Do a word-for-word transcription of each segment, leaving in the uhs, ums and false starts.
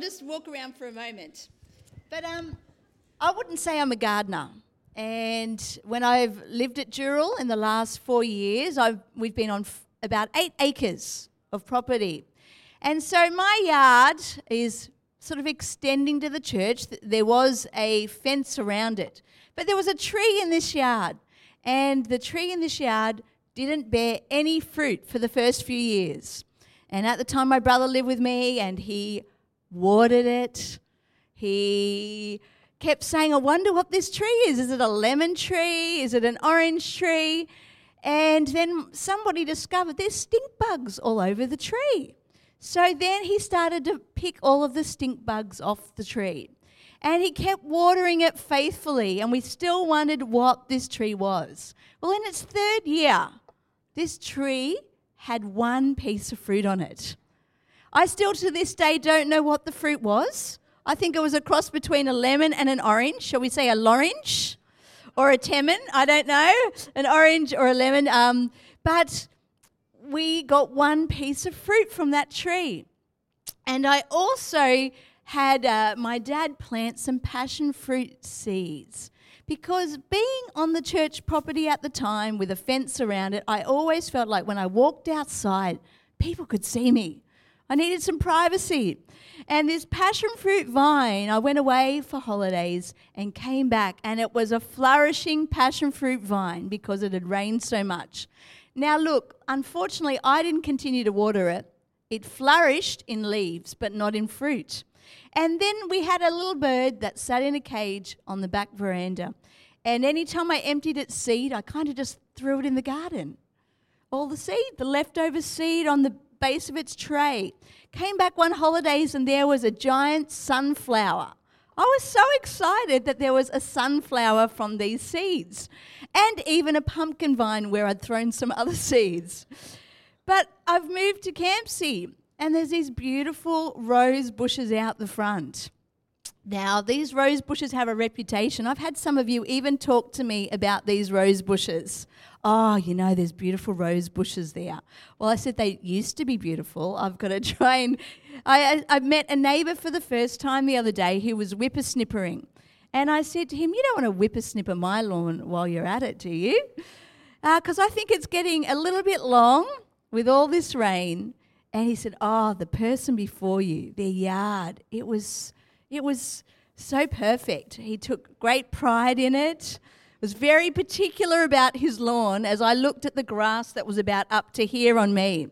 just walk around for a moment. But um, I wouldn't say I'm a gardener. And when I've lived at Dural in the last four years, I've, we've been on f- about eight acres of property. And so my yard is sort of extending to the church. There was a fence around it. But there was a tree in this yard. And the tree in this yard didn't bear any fruit for the first few years. And at the time, my brother lived with me, and he watered it. He kept saying, I wonder what this tree is. Is it a lemon tree? Is it an orange tree? And then somebody discovered there's stink bugs all over the tree. So then he started to pick all of the stink bugs off the tree. And he kept watering it faithfully, and we still wondered what this tree was. Well, in its third year, this tree had one piece of fruit on it. I still to this day don't know what the fruit was. I think it was a cross between a lemon and an orange. Shall we say a lorange or a temin? I don't know. An orange or a lemon. Um, but we got one piece of fruit from that tree. And I also had uh, my dad plant some passion fruit seeds, because being on the church property at the time with a fence around it, I always felt like when I walked outside, people could see me. I needed some privacy. And this passion fruit vine, I went away for holidays and came back, and it was a flourishing passion fruit vine because it had rained so much. Now look, unfortunately, I didn't continue to water it. It flourished in leaves, but not in fruit. And then we had a little bird that sat in a cage on the back veranda. And anytime I emptied its seed, I kind of just threw it in the garden. All the seed, the leftover seed on the base of its tray. Came back one holidays and there was a giant sunflower. I was so excited that there was a sunflower from these seeds. And even a pumpkin vine where I'd thrown some other seeds. But I've moved to Campsie, and there's these beautiful rose bushes out the front. Now, these rose bushes have a reputation. I've had some of you even talk to me about these rose bushes. Oh, you know, there's beautiful rose bushes there. Well, I said they used to be beautiful. I've got to try and... I, I, I met a neighbour for the first time the other day who was whippersnippering. And I said to him, you don't want to whippersnipper my lawn while you're at it, do you? Because uh, I think it's getting a little bit long with all this rain. And he said, oh, the person before you, their yard, it was it was so perfect. He took great pride in it, was very particular about his lawn as I looked at the grass that was about up to here on me.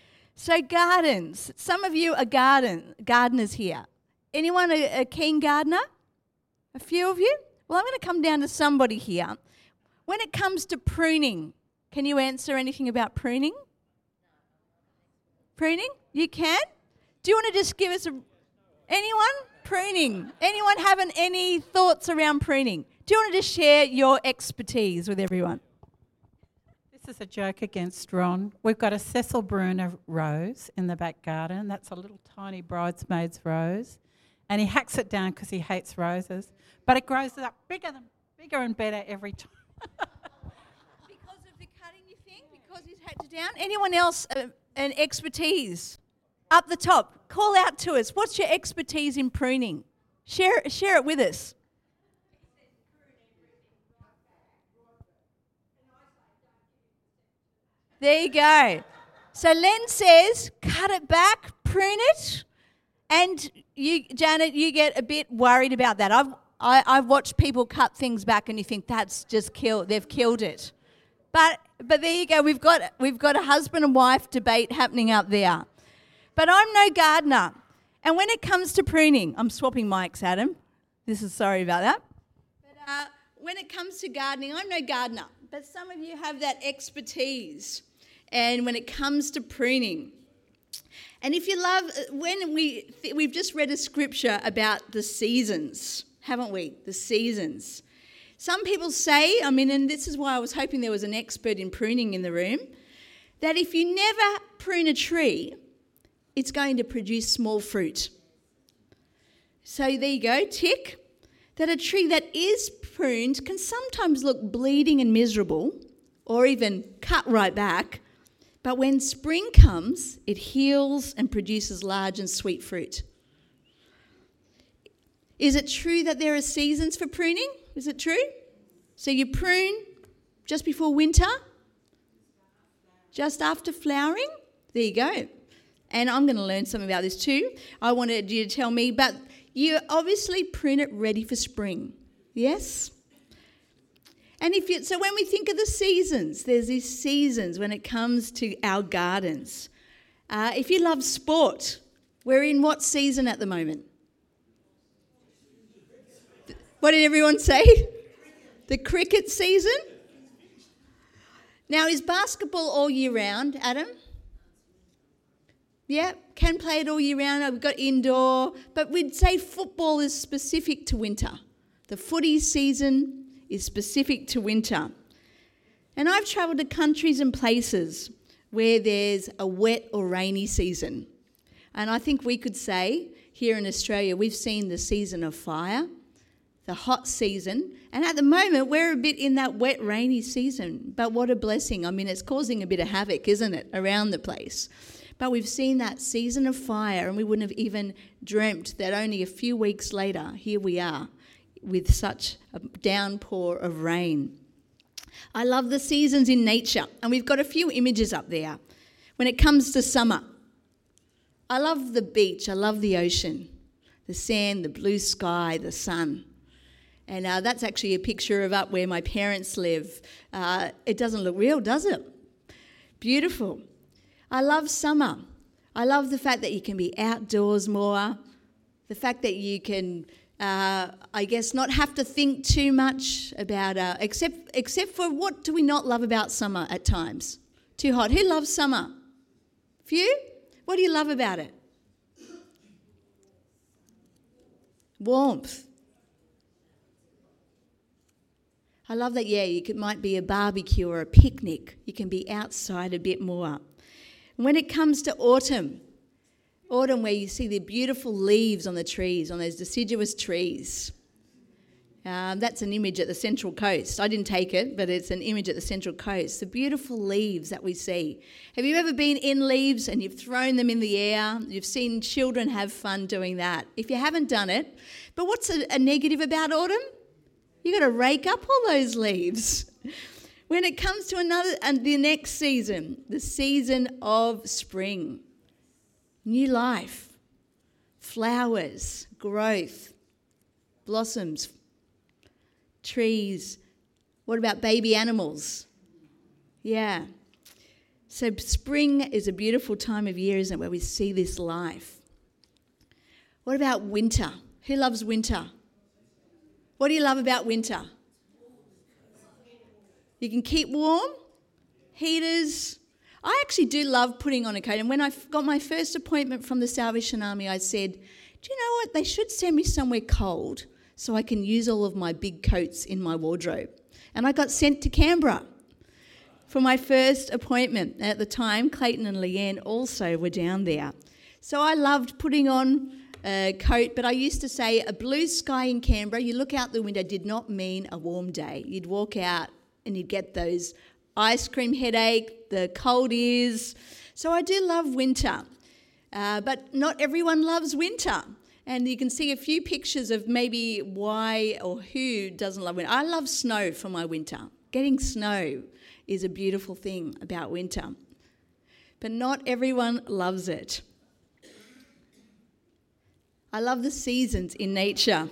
So gardens, some of you are garden gardeners here. Anyone a, a keen gardener? A few of you? Well, I'm going to come down to somebody here. When it comes to pruning, can you answer anything about pruning? Pruning? You can? Do you want to just give us a... Anyone? Pruning. Anyone having any thoughts around pruning? Do you want to just share your expertise with everyone? This is a joke against Ron. We've got a Cecil Bruner rose in the back garden. That's a little tiny bridesmaid's rose. And he hacks it down because he hates roses. But it grows up bigger, than, bigger and better every time. Because of the cutting, you think? Because he's hacked it down? Anyone else... Uh, and expertise up the top, call out to us. What's your expertise in pruning? Share, share it with us. There you go. So Len says, cut it back, prune it, and you, Janet, you get a bit worried about that. I've I, I've watched people cut things back, and you think that's just killed. They've killed it. But but there you go. We've got we've got a husband and wife debate happening up there. But I'm no gardener. And when it comes to pruning, I'm swapping mics, Adam. This is sorry about that. But uh, when it comes to gardening, I'm no gardener. But some of you have that expertise. And when it comes to pruning, and if you love, when we we've just read a scripture about the seasons, haven't we? The seasons. Some people say, I mean, and this is why I was hoping there was an expert in pruning in the room, that if you never prune a tree, it's going to produce small fruit. So there you go, tick. That a tree that is pruned can sometimes look bleeding and miserable, or even cut right back, but when spring comes, it heals and produces large and sweet fruit. Is it true that there are seasons for pruning? Is it true? So you prune just before winter, just after flowering. There you go. And I'm going to learn something about this too. I wanted you to tell me, but you obviously prune it ready for spring. Yes? And if you, so when we think of the seasons, there's these seasons when it comes to our gardens. Uh, if you love sport, we're in what season at the moment? What did everyone say? The cricket season? Now, is basketball all year round, Adam? Yeah, can play it all year round. We've got indoor, but we'd say football is specific to winter. The footy season is specific to winter. And I've travelled to countries and places where there's a wet or rainy season. And I think we could say here in Australia, we've seen the season of fire, the hot season, and at the moment we're a bit in that wet, rainy season. But what a blessing. I mean, it's causing a bit of havoc, isn't it, around the place. But we've seen that season of fire, and we wouldn't have even dreamt that only a few weeks later, here we are with such a downpour of rain. I love the seasons in nature, and we've got a few images up there. When it comes to summer, I love the beach, I love the ocean, the sand, the blue sky, the sun. And uh, that's actually a picture of up where my parents live. Uh, it doesn't look real, does it? Beautiful. I love summer. I love the fact that you can be outdoors more, the fact that you can, uh, I guess, not have to think too much about, uh, except except for what do we not love about summer at times? Too hot. Who loves summer? Few? What do you love about it? Warmth. I love that, yeah, you could, might be a barbecue or a picnic. You can be outside a bit more. When it comes to autumn, autumn where you see the beautiful leaves on the trees, on those deciduous trees. Um, that's an image at the Central Coast. I didn't take it, but it's an image at the Central Coast. The beautiful leaves that we see. Have you ever been in leaves and you've thrown them in the air? You've seen children have fun doing that. If you haven't done it, but what's a, a negative about autumn? You've got to rake up all those leaves. When it comes to another and the next season, the season of spring, new life, flowers, growth, blossoms, trees. What about baby animals? Yeah. So spring is a beautiful time of year, isn't it, where we see this life. What about winter? Who loves winter? What do you love about winter? You can keep warm, heaters. I actually do love putting on a coat. And when I got my first appointment from the Salvation Army, I said, do you know what? They should send me somewhere cold so I can use all of my big coats in my wardrobe. And I got sent to Canberra for my first appointment. At the time, Clayton and Leanne also were down there. So I loved putting on a coat, but I used to say a blue sky in Canberra, you look out the window, did not mean a warm day. You'd walk out and you'd get those ice cream headache, the cold ears. So I do love winter, uh, but not everyone loves winter. And you can see a few pictures of maybe why or who doesn't love winter. I love snow for my winter. Getting snow is a beautiful thing about winter. But not everyone loves it. I love the seasons in nature.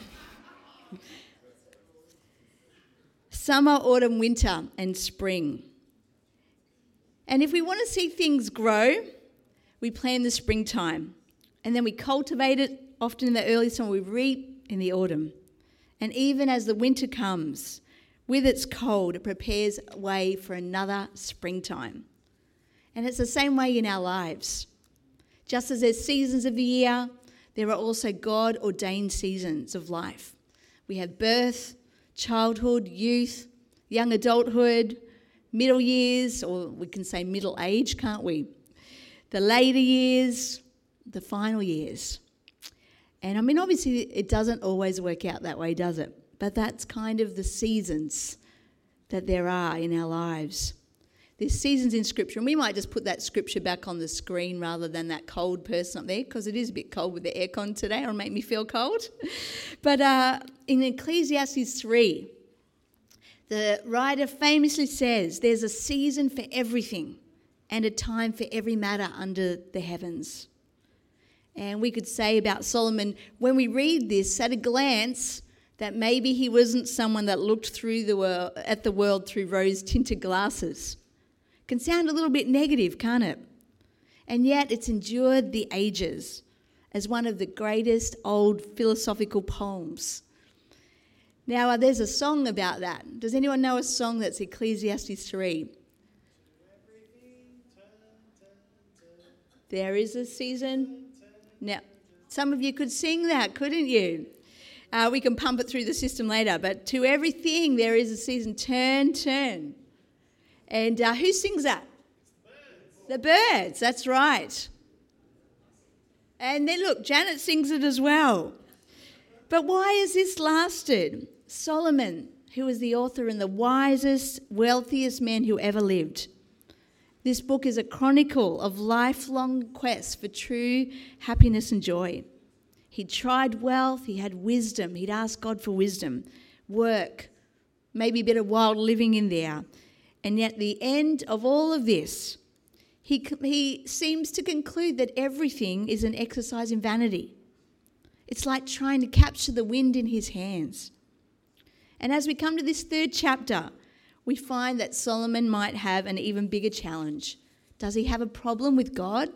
Summer, autumn, winter, and spring. And if we want to see things grow, we plan the springtime. And then we cultivate it often in the early summer, we reap in the autumn. And even as the winter comes, with its cold, it prepares a way for another springtime. And it's the same way in our lives. Just as there's seasons of the year, there are also God-ordained seasons of life. We have birth, childhood, youth, young adulthood, middle years, or we can say middle age, can't we? The later years, the final years. And I mean, obviously it doesn't always work out that way, does it? But that's kind of the seasons that there are in our lives. There's seasons in Scripture, and we might just put that Scripture back on the screen rather than that cold person up there, because it is a bit cold with the aircon today. It'll make me feel cold. But uh, in Ecclesiastes three, the writer famously says, there's a season for everything and a time for every matter under the heavens. And we could say about Solomon, when we read this at a glance, that maybe he wasn't someone that looked through the world, at the world through rose-tinted glasses. Can sound a little bit negative, can't it? And yet it's endured the ages as one of the greatest old philosophical poems. Now, uh, there's a song about that. Does anyone know a song that's Ecclesiastes three? There is a season. Now, some of you could sing that, couldn't you? Uh, we can pump it through the system later. But to everything there is a season. Turn, turn. And uh, who sings that? The birds. The birds, that's right. And then look, Janet sings it as well. But why has this lasted? Solomon, who was the author and the wisest, wealthiest man who ever lived. This book is a chronicle of lifelong quests for true happiness and joy. He tried wealth, he had wisdom, he'd asked God for wisdom, work, maybe a bit of wild living in there. And yet the end of all of this, he, he seems to conclude that everything is an exercise in vanity. It's like trying to capture the wind in his hands. And as we come to this third chapter, we find that Solomon might have an even bigger challenge. Does he have a problem with God?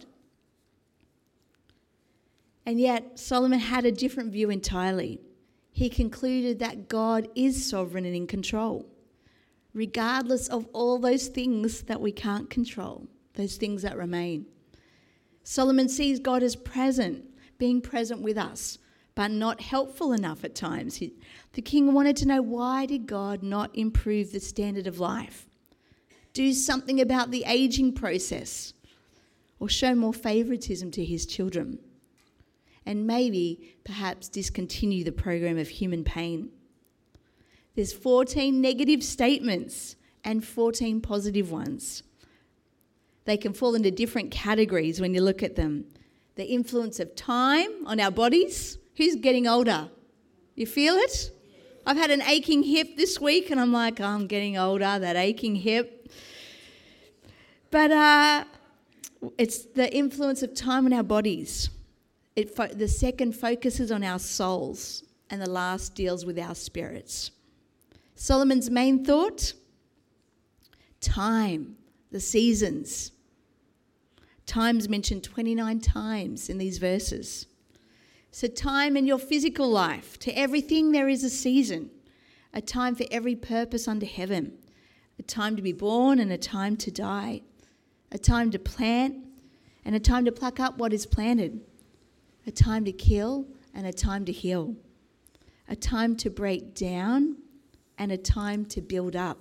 And yet Solomon had a different view entirely. He concluded that God is sovereign and in control, regardless of all those things that we can't control, those things that remain. Solomon sees God as present, being present with us, but not helpful enough at times. He, the king wanted to know, why did God not improve the standard of life? Do something about the aging process, or show more favoritism to his children, and maybe perhaps discontinue the program of human pain. There's fourteen negative statements and fourteen positive ones. They can fall into different categories when you look at them. The influence of time on our bodies. Who's getting older? You feel it? I've had an aching hip this week and I'm like, oh, I'm getting older, that aching hip. But uh, it's the influence of time on our bodies. It fo- the second focuses on our souls, and the last deals with our spirits. Solomon's main thought? Time, the seasons. Time's mentioned twenty-nine times in these verses. So time in your physical life. To everything there is a season, a time for every purpose under heaven, a time to be born and a time to die, a time to plant and a time to pluck up what is planted, a time to kill and a time to heal, a time to break down and a time to build up.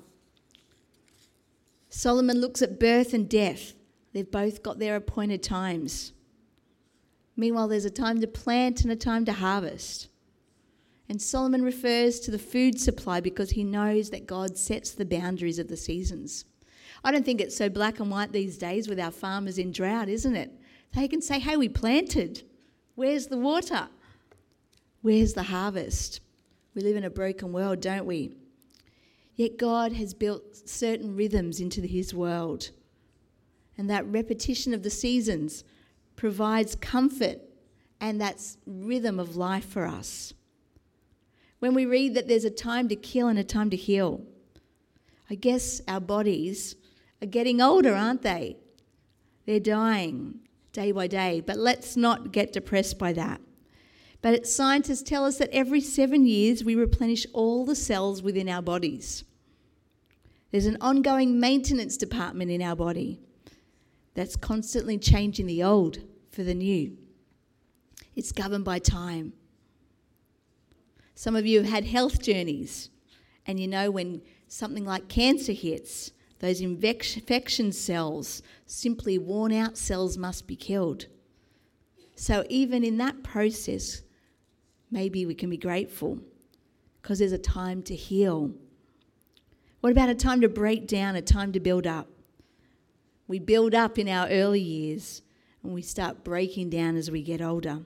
Solomon looks at birth and death. They've both got their appointed times. Meanwhile, there's a time to plant and a time to harvest. And Solomon refers to the food supply because he knows that God sets the boundaries of the seasons. I don't think it's so black and white these days with our farmers in drought, isn't it? They can say, hey, we planted. Where's the water? Where's the harvest? We live in a broken world, don't we? Yet God has built certain rhythms into his world. And that repetition of the seasons provides comfort and that's rhythm of life for us. When we read that there's a time to kill and a time to heal, I guess our bodies are getting older, aren't they? They're dying day by day, but let's not get depressed by that. But scientists tell us that every seven years we replenish all the cells within our bodies. There's an ongoing maintenance department in our body that's constantly changing the old for the new. It's governed by time. Some of you have had health journeys, and you know when something like cancer hits, those infection cells, simply worn out cells, must be killed. So even in that process, maybe we can be grateful because there's a time to heal. What about a time to break down, a time to build up? We build up in our early years and we start breaking down as we get older.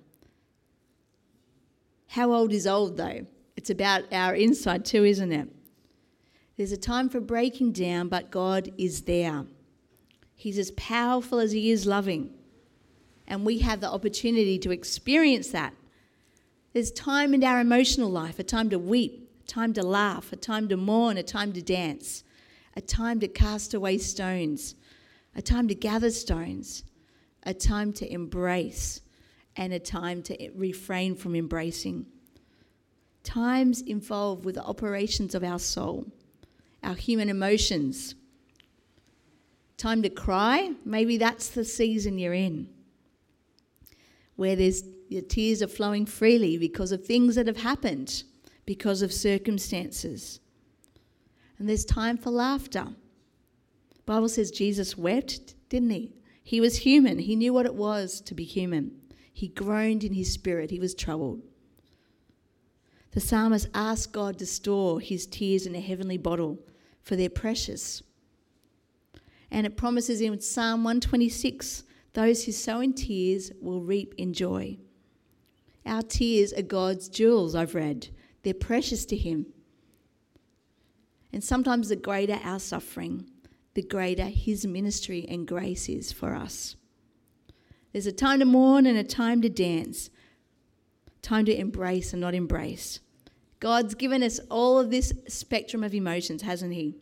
How old is old, though? It's about our inside too, isn't it? There's a time for breaking down, but God is there. He's as powerful as he is loving. And we have the opportunity to experience that. There's time in our emotional life, a time to weep, a time to laugh, a time to mourn, a time to dance, a time to cast away stones, a time to gather stones, a time to embrace, and a time to refrain from embracing. Times involved with the operations of our soul, our human emotions. Time to cry, maybe that's the season you're in, where there's your tears are flowing freely because of things that have happened, because of circumstances. And there's time for laughter. The Bible says Jesus wept, didn't he? He was human. He knew what it was to be human. He groaned in his spirit. He was troubled. The psalmist asked God to store his tears in a heavenly bottle, for they're precious. And it promises in Psalm one twenty-six, those who sow in tears will reap in joy. Our tears are God's jewels, I've read. They're precious to him. And sometimes the greater our suffering, the greater his ministry and grace is for us. There's a time to mourn and a time to dance, time to embrace and not embrace. God's given us all of this spectrum of emotions, hasn't he?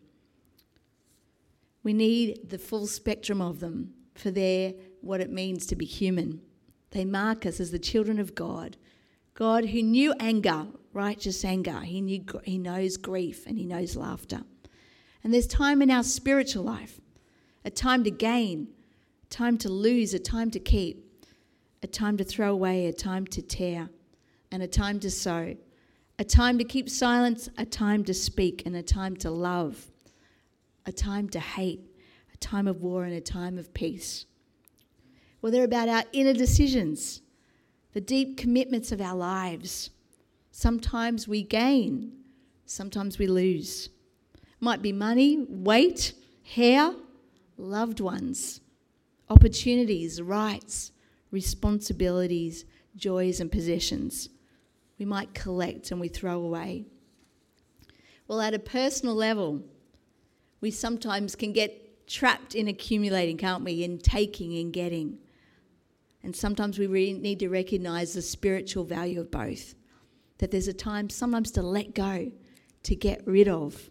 We need the full spectrum of them, for they're what it means to be human. They mark us as the children of God. God who knew anger, righteous anger. He knew, he knows grief and he knows laughter. And there's time in our spiritual life, a time to gain, a time to lose, a time to keep, a time to throw away, a time to tear, and a time to sow, a time to keep silence, a time to speak, and a time to love, a time to hate, a time of war and a time of peace. Well, they're about our inner decisions, the deep commitments of our lives. Sometimes we gain, sometimes we lose. Might be money, weight, hair, loved ones, opportunities, rights, responsibilities, joys and possessions. We might collect and we throw away. Well, at a personal level, we sometimes can get trapped in accumulating, can't we, in taking and getting. And sometimes we really need to recognise the spiritual value of both, that there's a time sometimes to let go, to get rid of.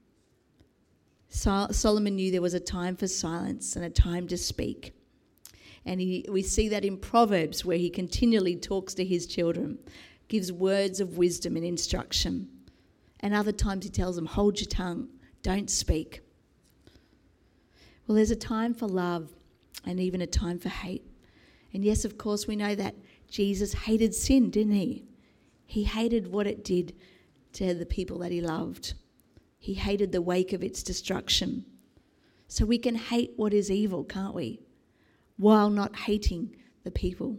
Sol- Solomon knew there was a time for silence and a time to speak. And he, we see that in Proverbs, where he continually talks to his children, gives words of wisdom and instruction. And other times he tells them, hold your tongue, don't speak. Well, there's a time for love and even a time for hate. And yes, of course, we know that Jesus hated sin, didn't he? He hated what it did to the people that he loved. He hated the wake of its destruction. So we can hate what is evil, can't we? While not hating the people.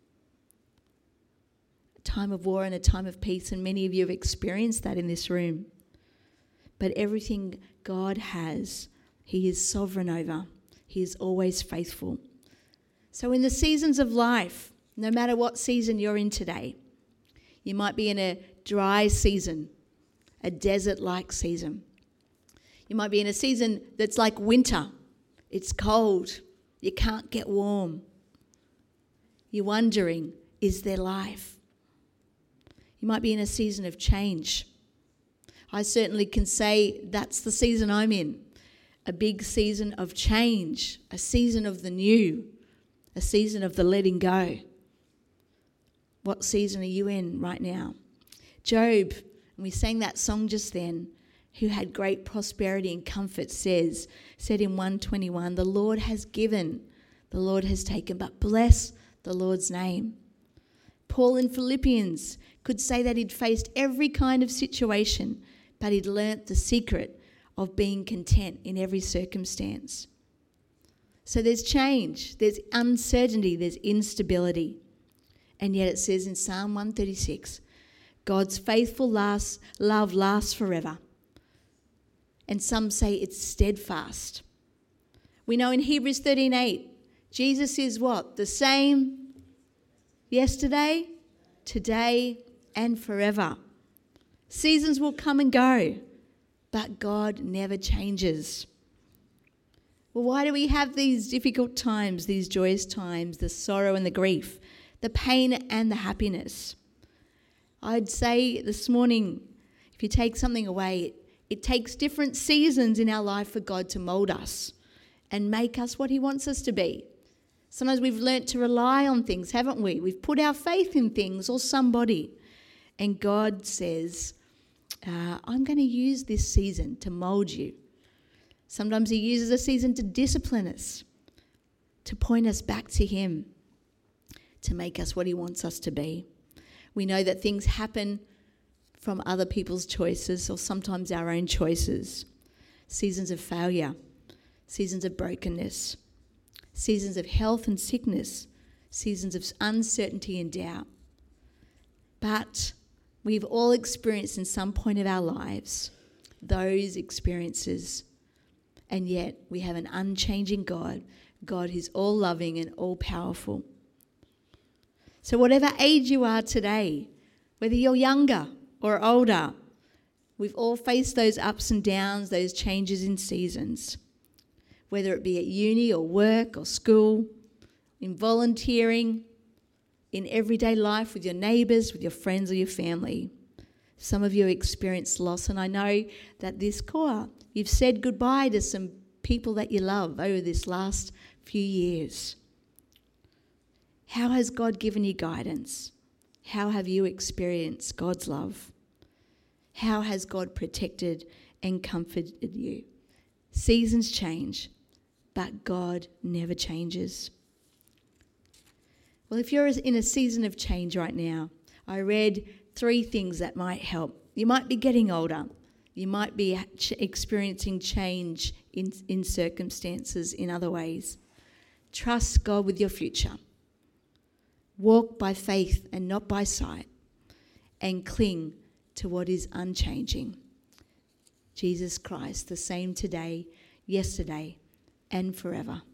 A time of war and a time of peace, and many of you have experienced that in this room. But everything God has, he is sovereign over. He is always faithful. So in the seasons of life, no matter what season you're in today, you might be in a dry season, a desert-like season. You might be in a season that's like winter. It's cold. You can't get warm. You're wondering, is there life? You might be in a season of change. I certainly can say that's the season I'm in. A big season of change, a season of the new, a season of the letting go. What season are you in right now? Job, and we sang that song just then, who had great prosperity and comfort, says, said in one twenty-one, the Lord has given, the Lord has taken, but bless the Lord's name. Paul in Philippians could say that he'd faced every kind of situation, but he'd learnt the secret of being content in every circumstance. So there's change, there's uncertainty, there's instability. And yet it says in Psalm one thirty-six, God's faithful last, love lasts forever. And some say it's steadfast. We know in Hebrews thirteen eight, Jesus is what? The same yesterday, today, and forever. Seasons will come and go, but God never changes. Well, why do we have these difficult times, these joyous times, the sorrow and the grief, the pain and the happiness? I'd say this morning, if you take something away, it, it takes different seasons in our life for God to mould us and make us what he wants us to be. Sometimes we've learnt to rely on things, haven't we? We've put our faith in things or somebody. And God says, uh, I'm going to use this season to mould you. Sometimes he uses a season to discipline us, to point us back to him, to make us what he wants us to be. We know that things happen from other people's choices or sometimes our own choices. Seasons of failure, seasons of brokenness, seasons of health and sickness, seasons of uncertainty and doubt. But we've all experienced in some point of our lives those experiences, and yet we have an unchanging God, God who's all-loving and all-powerful. So whatever age you are today, whether you're younger or older, we've all faced those ups and downs, those changes in seasons, whether it be at uni or work or school, in volunteering, in everyday life with your neighbours, with your friends or your family. Some of you experienced loss, and I know that this core, you've said goodbye to some people that you love over this last few years. How has God given you guidance? How have you experienced God's love? How has God protected and comforted you? Seasons change, but God never changes. Well, if you're in a season of change right now, I read three things that might help. You might be getting older. You might be ch- experiencing change in, in circumstances in other ways. Trust God with your future. Walk by faith and not by sight, and cling to what is unchanging. Jesus Christ, the same today, yesterday, and forever.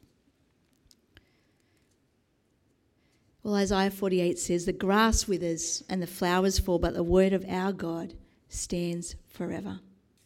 Well, Isaiah forty-eight says, the grass withers and the flowers fall, but the word of our God stands forever.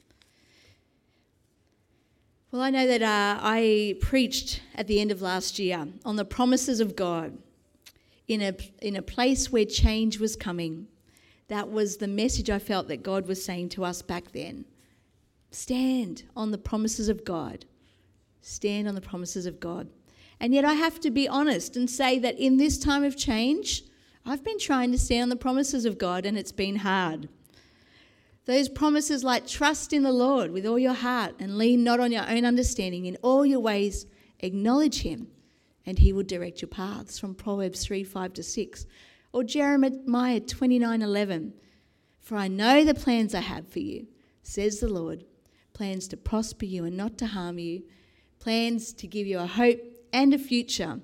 Well, I know that uh, I preached at the end of last year on the promises of God in a in a place where change was coming. That was the message I felt that God was saying to us back then. Stand on the promises of God. Stand on the promises of God. And yet I have to be honest and say that in this time of change, I've been trying to stand on the promises of God, and it's been hard. Those promises like trust in the Lord with all your heart and lean not on your own understanding. In all your ways acknowledge him, and he will direct your paths, from Proverbs three, five to six. Or Jeremiah twenty-nine, eleven. For I know the plans I have for you, says the Lord, plans to prosper you and not to harm you, plans to give you a hope and a future.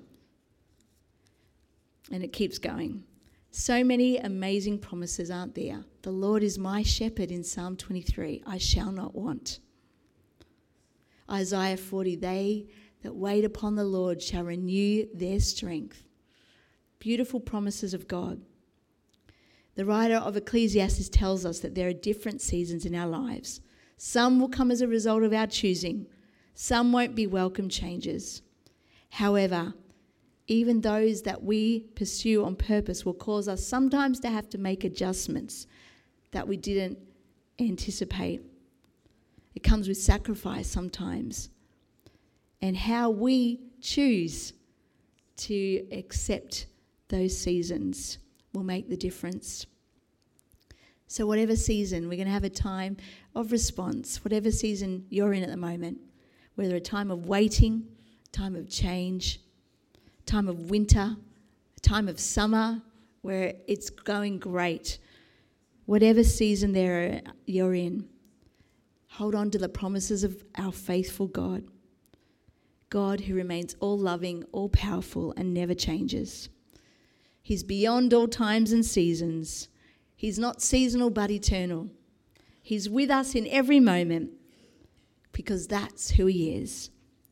And it keeps going. So many amazing promises, aren't there? The Lord is my shepherd in Psalm twenty-three. I shall not want. Isaiah forty, they that wait upon the Lord shall renew their strength. Beautiful promises of God. The writer of Ecclesiastes tells us that there are different seasons in our lives. Some will come as a result of our choosing. Some won't be welcome changes. However, even those that we pursue on purpose will cause us sometimes to have to make adjustments that we didn't anticipate. It comes with sacrifice sometimes. And how we choose to accept those seasons will make the difference. So whatever season, we're going to have a time of response, whatever season you're in at the moment, whether a time of waiting, time of change, time of winter, a time of summer where it's going great. Whatever season there you're in, hold on to the promises of our faithful God. God who remains all-loving, all-powerful, and never changes. He's beyond all times and seasons. He's not seasonal but eternal. He's with us in every moment because that's who he is.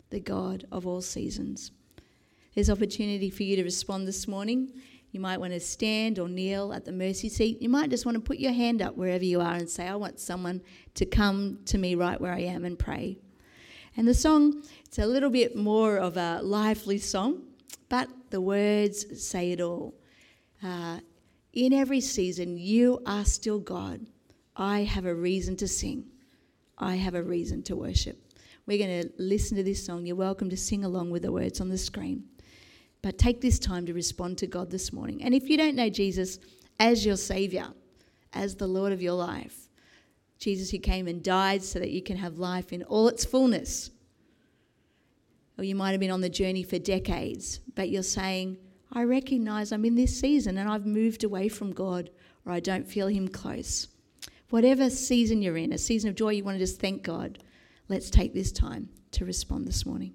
the God of all seasons. There's opportunity for you to respond this morning. You might want to stand or kneel at the mercy seat. You might just want to put your hand up wherever you are and say, I want someone to come to me right where I am and pray. And the song, it's a little bit more of a lively song, but the words say it all. Uh, in every season, you are still God. I have a reason to sing. I have a reason to worship. We're going to listen to this song. You're welcome to sing along with the words on the screen. But take this time to respond to God this morning. And if you don't know Jesus as your Saviour, as the Lord of your life, Jesus who came and died so that you can have life in all its fullness. Or you might have been on the journey for decades, but you're saying, I recognise I'm in this season and I've moved away from God, or I don't feel him close. Whatever season you're in, a season of joy, you want to just thank God. Let's take this time to respond this morning.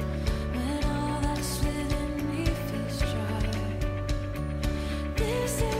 This is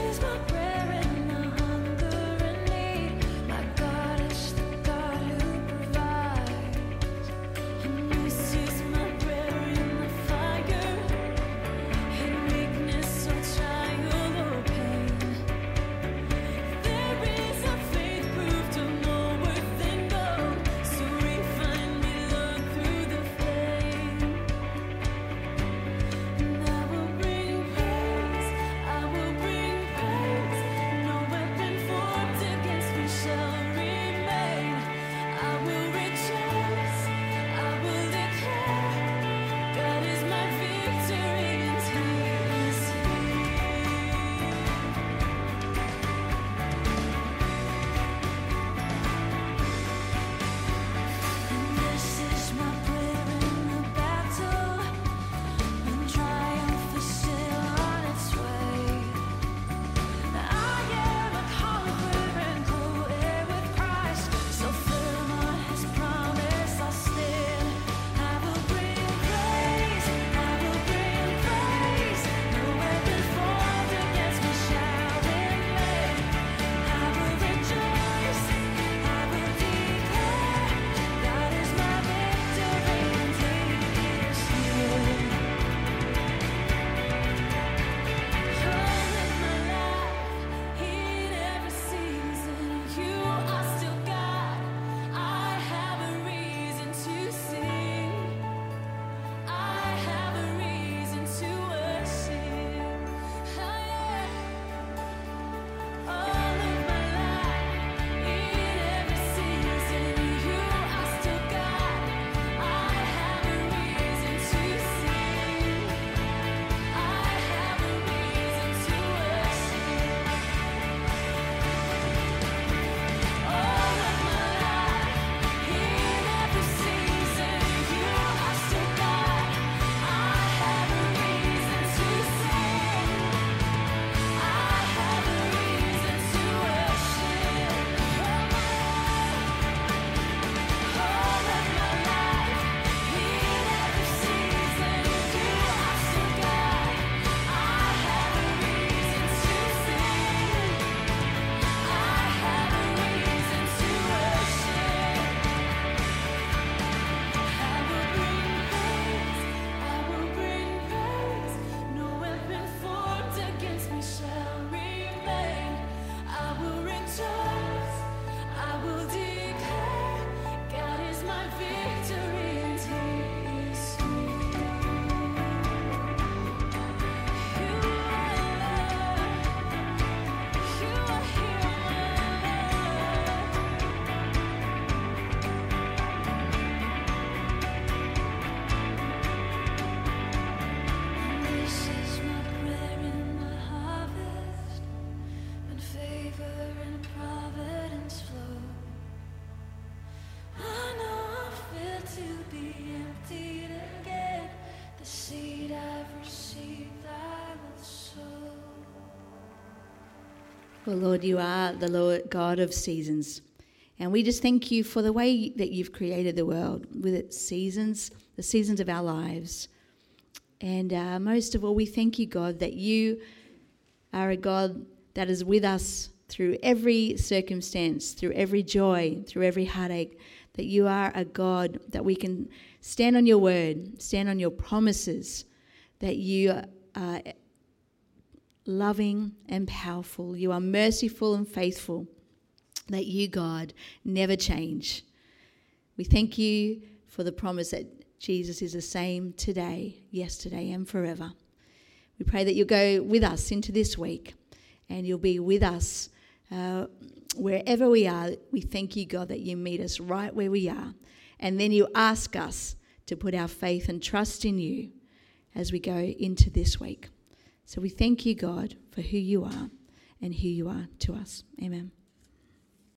Well, Lord, you are the Lord God of seasons. And we just thank you for the way that you've created the world with its seasons, the seasons of our lives. And uh, most of all, we thank you, God, that you are a God that is with us through every circumstance, through every joy, through every heartache, that you are a God that we can stand on your word, stand on your promises, that you are loving and powerful. You are merciful and faithful, that you, God, never change. We thank you for the promise that Jesus is the same today, yesterday, and forever. We pray that you'll go with us into this week and you'll be with us uh, wherever we are. We thank you, God, that you meet us right where we are. And then you ask us to put our faith and trust in you as we go into this week. So we thank you, God, for who you are and who you are to us. Amen.